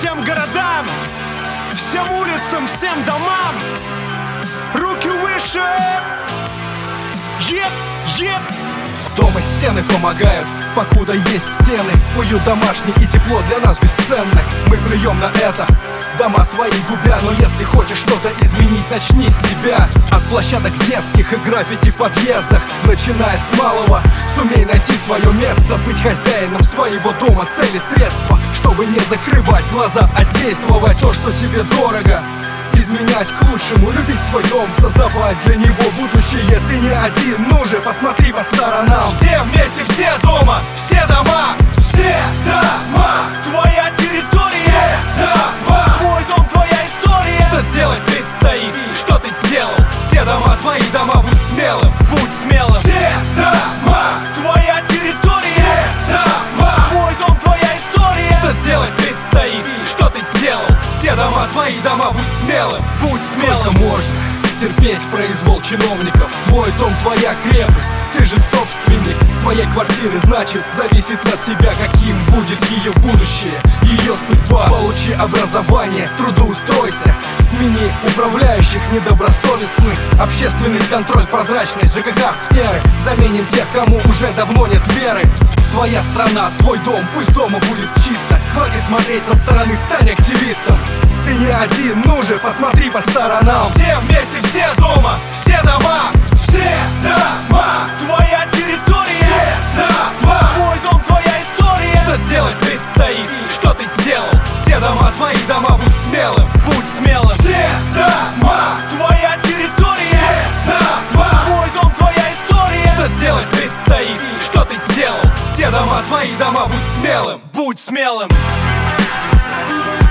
всем городам, всем улицам, всем домам. Руки выше. Еп. Дома стены помогают, покуда есть стены. Уют домашний и тепло для нас бесценны. Мы плюем на это, дома свои губя. Но если хочешь что-то изменить, начни с себя. От площадок детских и граффити в подъездах, начиная с малого, сумей найти свое место. Быть хозяином своего дома, цели, средства, чтобы не закрывать глаза, а действовать то, что тебе дорого. Изменять к лучшему, любить свой дом, создавать для него будущее. Ты не один, ну же, посмотри по сторонам. Все вместе, все дома, все дома, все дома. Твоя территория, все дома. Твой дом, твоя история. Что сделать предстоит, что ты сделал? Все дома, твои дома, будь смелым, будь смелым. Все дома. Твоя территория, все дома. Твой дом, твоя история. Что сделать предстоит, что ты сделал? Все дома, твои дома, будь смелым, будь смелым. Сколько можно терпеть произвол чиновников? Твой дом, твоя крепость, ты же собственник своей квартиры. Значит, зависит от тебя, каким будет ее будущее, ее судьба. Получи образование, трудоустройся, смени управляющих недобросовестных. Общественный контроль, прозрачность, ЖКХ-сферы. Заменим тех, кому уже давно нет веры. Твоя страна, твой дом, пусть дома будет чисто. Хватит смотреть со стороны, стань активистом. Ты не один, ну же, посмотри по сторонам. Все вместе, все дома, все дома, все дома. Твоя территория, все дома. Твой дом, твоя история. Что сделать предстоит, что ты сделал? Все дома, твои дома, будь смелым, будь смелым. Все дома. Твоя территория, все дома. Твой дом, твоя история. Что сделать предстоит, что ты сделал? Все дома, твои дома, будь смелым, будь смелым.